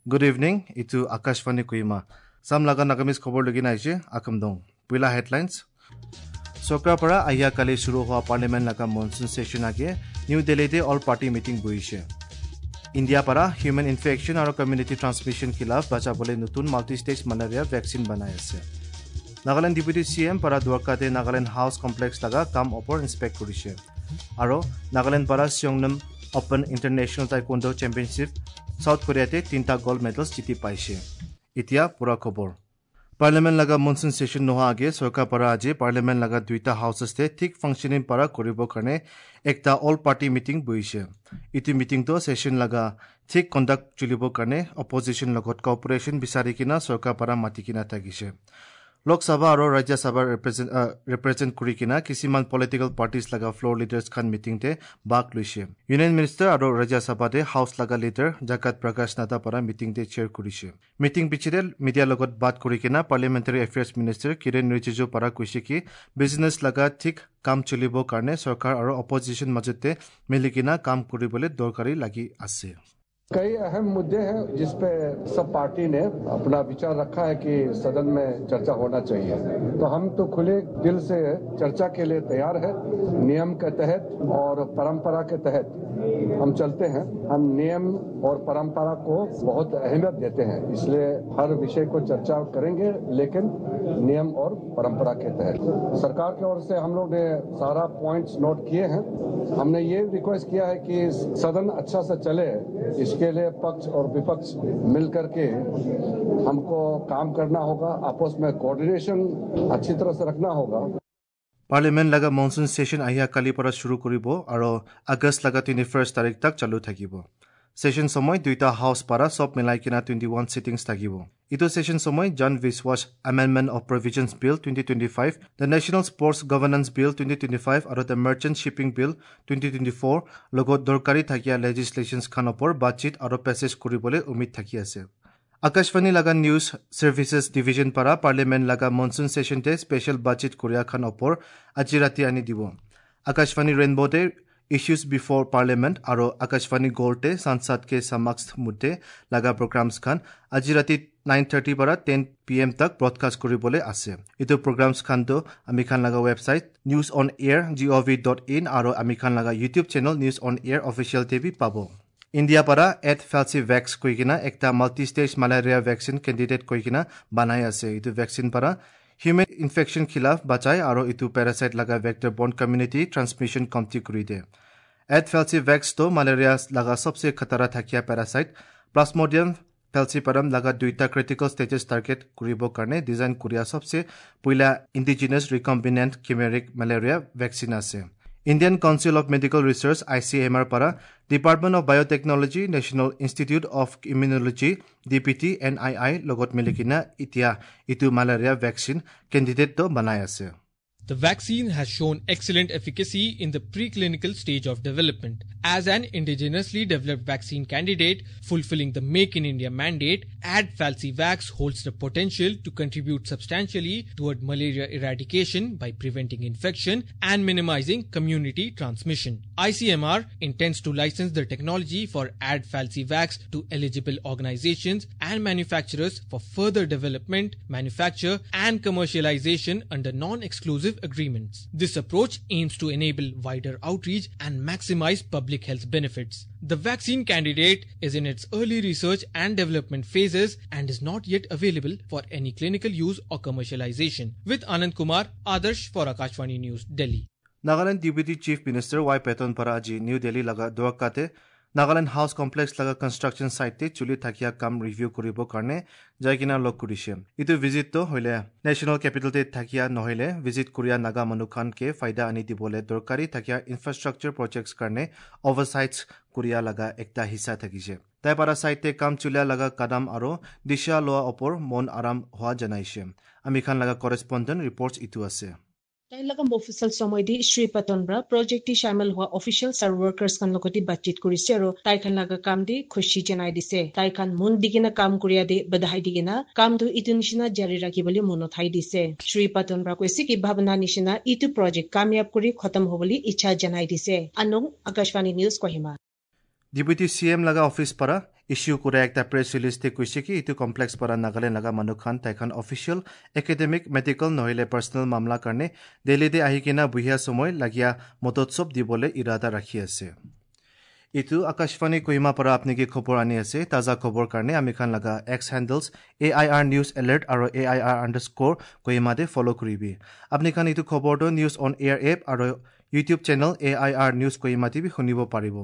Good evening, itu Akashvani Kuima. Sam laga nagamis khobor lagi naise akam dong. Pila headlines. Sokra para aya kali shuru hua parliament laga monsoon session age New Delhi de all party meeting boise. India para human infection aru community transmission khilaf bacha bole nutun multi stage malaria vaccine banai ase. Nagaland Deputy CM para Dwarka de Nagaland House Complex laga kam opor inspect korise. Aro Nagaland para Seongnam Open International Taekwondo Championship South Korea te 3 gold medals jiti paise. Itia pura khobor. Parliament laga monsoon session noha age sarkar para aje parliament laga duita houses te thik functioning para koribo karne ekta all party meeting boise. Itu meeting to session laga thik conduct chulibo karne opposition logot cooperation bisari kina sarkar para mati kina tagise. Lok Sabha aro Rajya Sabha represent kuri kina kisiman political parties laga floor leaders khan meeting te bak luise. Union Minister aro Rajya Sabha de House laga leader Jagat Prakash Nata para meeting te chair kurise. Meeting pichide media logot bat kuri kina Parliamentary Affairs Minister Kiren Rijiju para kuise ki business laga thik kam chulibo karne sarkar aro opposition majute milikina kam kuribole dorkari lagi ase. कई अहम मुद्दे हैं जिस पे सब party ने अपना विचार रखा है कि सदन में चर्चा होना चाहिए तो हम तो खुले दिल से चर्चा के लिए तैयार है नियम के तहत और परंपरा के तहत हम चलते हैं हम नियम और परंपरा को बहुत अहमियत देते हैं इसलिए हर विषय को चर्चा करेंगे लेकिन नियम और परंपरा के तहत सरकार की ओर से हम लोग ने सारा पॉइंट्स नोट किए हैं हमने ये रिक्वेस्ट किया है कि सदन अच्छा से चले इसके लिए पक्ष और विपक्ष मिलकर के हमको काम करना होगा आपस में कोऑर्डिनेशन अच्छी तरह से रखना होगा Parliament laga monsoon session ahia kali para shuru koribo aro August laga 21st tarikh tak chalu thakibo. Session somoy duita house para sob milai kina 21 sittings thakibo. Ito session somoy Jan Viswas Amendment of Provisions Bill 2025, the National Sports Governance Bill 2025 aro the Merchant Shipping Bill 2024 logot dorkari thakia legislations khan opor batchit aro passage koribole umid thaki ase. Akashvani laga News Services Division para Parliament laga monsoon session te special budget Korea khan opor aji rati ani dibo. Akashvani Rainbow te issues before Parliament aro Akashvani Gold te Sansad ke samaksh mudde laga programs khan aji rati 9:30 para 10 PM tak broadcast koribole ase. Itu programs khan to ami khan laga website newsonair.gov.in aro ami khan laga YouTube channel News on Air official te bhi pabo. India para Falsivax koikina ekta multi-stage malaria vaccine candidate koikina banai ase. Itu vaccine para human infection khilaf bachai aro itu parasite laga vector borne community transmission kamti kuride. Falsivax to malaria laga sabse khatara thakia parasite Plasmodium falciparum laga duita critical stages target kuribo karne design kuria sabse puila indigenous recombinant chimeric malaria vaccine ase. Indian Council of Medical Research ICMR para Department of Biotechnology National Institute of Immunology DPT NII logot milikina itia itu malaria vaccine candidate to banai ase. The vaccine has shown excellent efficacy in the preclinical stage of development. As an indigenously developed vaccine candidate fulfilling the Make in India mandate, Falsivax holds the potential to contribute substantially toward malaria eradication by preventing infection and minimizing community transmission. ICMR intends to license the technology for Falsivax to eligible organizations and manufacturers for further development, manufacture and commercialization under non-exclusive agreements. This approach aims to enable wider outreach and maximize public health benefits. The vaccine candidate is in its early research and development phases and is not yet available for any clinical use or commercialization. With Anand Kumar, Adarsh for Akashvani News, Delhi. Nagaland Deputy Chief Minister Y. Peton Paraji New Delhi laga Dwarkate Nagaland House Complex laga construction site te chuli thakia kam review koribo karne jaikina log kurise. Itu visit to hoile National Capital te thakia nohile visit Korea naga manukhan ke faida ani dibole dorkari thakia infrastructure projects karne oversights Korea laga ekta hissa thakise. Tai para site te kam chulia laga kadam aro disha loa opor mon aram hoa janaise. Ami khan laga correspondent reports itu ase. Tailagam official somoidi Shri Patonbra project ti shamil hua officials or workers kan lokoti batchit kurise aro tai khan laga kam di khushi janai dise tai khan mun digina kam kuriya de badhai digina kam du itunishina jari rakiboli mono thai dise Shri Patonbra koisi ki bhavana nishina itu project kamyab kuri khatam hoboli ichha janai dise Anung Akashvani News Kohima Deputy CM laga office para issue কৰা একটা press ৰিলিজতে কৈছে কি ইটো complex পৰা নাগালেণ্ড লগা মানুহখান তাইখান official academic medical নহলে পাৰ্চনেল মামলা কাৰণে দিল্লীতে আহি কিনা বহিয়া সময় লাগিয়া মতোৎসৱ দিবলৈ ইৰাদা ৰাখি আছে ইটো আকাশবাণী কহিমা পৰা আপনি কি খবৰ আনি আছে তাজা খবৰ কাৰণে আমি খান লগা X handles AIR news alert আৰু AIR_ কহিমাতে ফলো কৰিবি আপনি খান ইটো খবৰটো নিউজ অন এয়াৰ এপ আৰু ইউটিউব চেনেল AIR নিউজ কহিমাতে বি শুনিব পাৰিব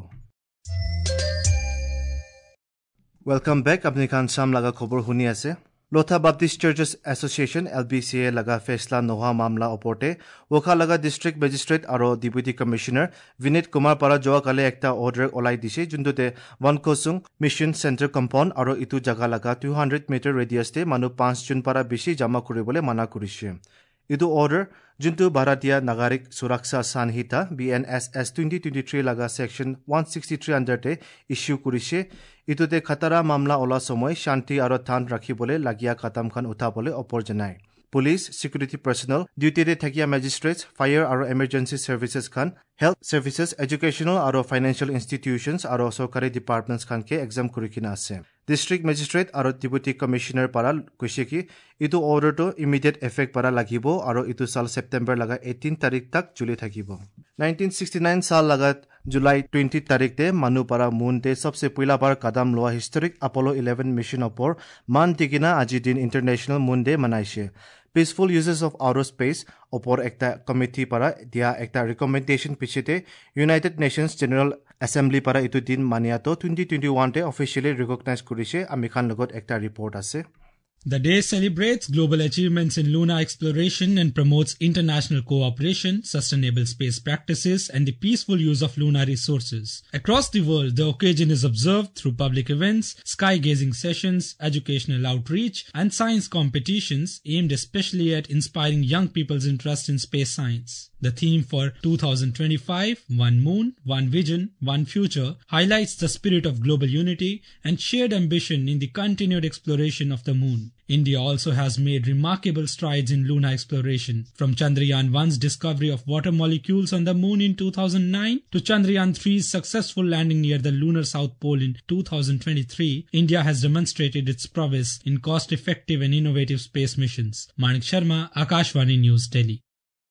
ওয়েলকাম বেক আপনি খান সাম লগা খবৰ শুনি আছে Lotha Baptist churches association LBCA লগা ফেছলা নোহোৱা মামলা ওপৰতে ওখা লগা ডিষ্ট্ৰিক্ট মেজিষ্ট্ৰেট আৰু ডেপুটি কমিশ্যনাৰ বিনীত কুমাৰ পৰা যোৱাকালি একটা অৰ্ডাৰ ওলাই দিছে যোনটোতে বনকোচুং মিছন চেণ্টাৰ কম্পাউণ্ড আৰু ইটো জাগা লগা 200 মিটাৰ ৰেডিয়াছতে মানুহ 5 জন পৰা বেছি জমা কৰিবলৈ মানা কৰিছে ইটো অৰ্ডাৰ যোনটো ভাৰতীয় নাগৰিক সুৰক্ষা সংহিতা BNSS 2023 লগা সেকশন 163 আণ্ডাৰতে ইস্যু কৰিছে ইটোতে খতৰা মামলা ওলা সময় শান্তি আৰু ঠান ৰাখিবলৈ লাগিয়া কামখান উঠাবলৈ অপৰ জনায় পুলিচ সিকিউৰিটি পাৰ্সনেল ডিউটিতে থাকিয়া মেজিষ্ট্ৰেটছ ফায়াৰ আৰু এমাৰ্জেন্সি সাৰ্ভিসেছ খান হেল্থ সাৰ্ভিসেছ এডুকেশ্যনেল আৰু ফাইনেন্সিয়েল ইনষ্টিটিউচনছ আৰু চৰকাৰী ডিপাৰ্টমেণ্টছ খানকে এক্সাম কৰি কিনা আছে ডিষ্ট্ৰিক্ট মেজিষ্ট্ৰেট আৰু ডেপুটি কমিশ্যনাৰ পৰা কৈছে কি ইটো অৰ্ডাৰটো ইমিডিয়েট এফেক্ট পৰা লাগিব আৰু ইটো সাল সেপ্টেম্বৰ লগা 18 তাৰিখ তক চলি থাকিব 1969 সাল লগা জুলাই 20 তাৰিখতে মানুহ পৰা মুনতে সবসে পহিলা বাৰ কদম লোৱা হিষ্টৰিক Apollo 11 মিছন ওপৰ মান দিকিনা আজি দিন ইণ্টাৰনেশ্যনেল মুন ডে মনাইছে Peaceful Uses of Outer Space opor ekta committee para dia ekta recommendation pichite United Nations General Assembly para itu din maniato 2021 te officially recognize kurise amikhan logot ekta report ase The day celebrates global achievements in lunar exploration and promotes international cooperation, sustainable space practices, and the peaceful use of lunar resources. Across the world, the occasion is observed through public events, sky-gazing sessions, educational outreach, and science competitions aimed especially at inspiring young people's interest in space science. The theme for 2025, One Moon, One Vision, One Future, highlights the spirit of global unity and shared ambition in the continued exploration of the moon. India also has made remarkable strides in lunar exploration, from Chandrayaan-1's discovery of water molecules on the moon in 2009 to Chandrayaan-3's successful landing near the lunar south pole in 2023. India has demonstrated its prowess in cost-effective and innovative space missions. Manik Sharma, Akashvani News, Delhi.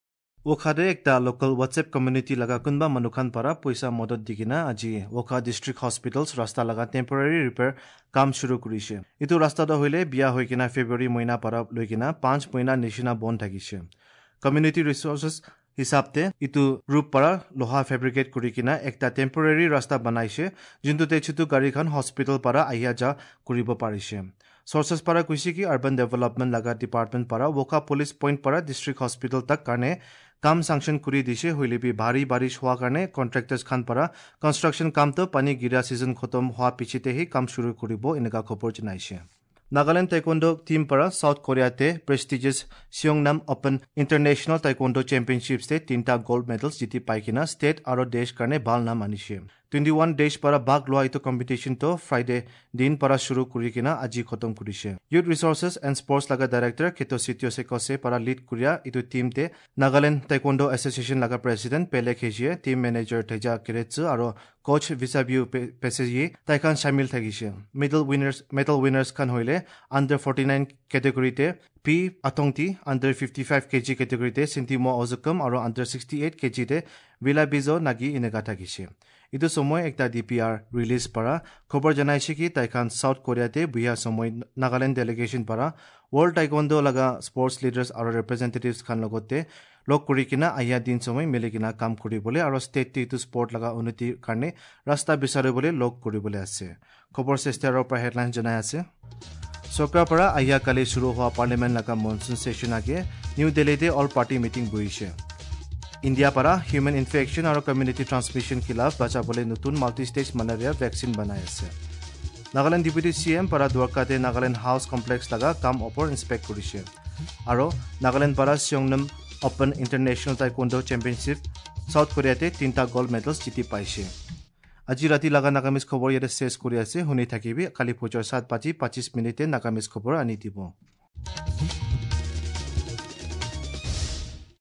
ওখাদে একটা local WhatsApp community লগা কোনবা মানুখান পৰা পইচা মদত দিকিনা আজি ওখা district হস্পিটালস ৰাস্তা লগা টেম্পৰাৰী ৰিপেয়াৰ কাম শুৰু কৰিছে ইটো ৰাস্তাটো হইলে বিয়া হৈ কিনা ফেব্ৰুৱাৰী মহিনা পৰা লৈ কিনা 5 মহিনা নিচিনা বন্ধ থাকিছে কমিউনিটি ৰিসোৰ্সেস হিসাবতে ইটো ৰূপ পৰা লোহা ফেব্ৰিকেট কৰি কিনা একটা টেম্পৰাৰী ৰাস্তা বনাইছে যোনটোতে ছোটো গাড়ীখন হস্পিটাল পৰা আহিয়া যা কৰিব পাৰিছে Sources para kuisi ki urban development laga department para woka police point para district hospital tak karne kam sanction kuri dise hoile bi bhari barish hua karne contractors khan para construction kam to pani gira season khotom hua pichite hi kam shuru koribo inega khobor janaise Nagaland Taekwondo team para South Korea te prestigious Seongnam Open International Taekwondo Championships te 3ta gold medals jiti paikina state aro desh karne bal nam anishe 21 desh para bag loa ito competition to Friday din para shuru kuri kina aji khotom kurise Youth Resources and Sports laga director Keto Sityo Sekose para lead kuria ito team te Nagaland Taekwondo Association laga president Pele Khejie team manager Teja Kiretsu aro coach Visabiu Peseji taikan shamil thagise medal winners kan hoile under 49 category te P Atongti under 55 kg category te Sintimo Ozukam aro under 68 kg te Vilabizo Nagi inega thagise Ito somoy ekta DPR release para khobor janaise ki taikan South Korea te buya somoy Nagaland delegation para World Taekwondo laga sports leaders aro representatives khan logote log kuri kina aya din somoy mile kina kam kuri bole aro state te to sport laga unnoti karne rasta bisare bole log kuri bole ase khobor sestar par headline janai ase Sokra para aya kali shuru hua parliament laga monsoon session age New Delhi te all party meeting boise India para human infection और community transmission खिलाफ बचाबले नतुन multi-stage malaria vaccine बनाए আছে Nagaland Deputy CM para Dwarkate Nagaland House Complex laga kam opor inspect কৰিছে আৰু Nagaland para Seongnam Open International Taekwondo Championship South Korea te 3ta gold medals jiti পাইছে আজি ৰাতি লাগা নাগামিজ খবৰ ইয়াতে শেষ কৰি আছে শুনি থাকিবি কালি ফজৰ 7:25 মিনিটে নাগামিজ খবৰ আনি দিব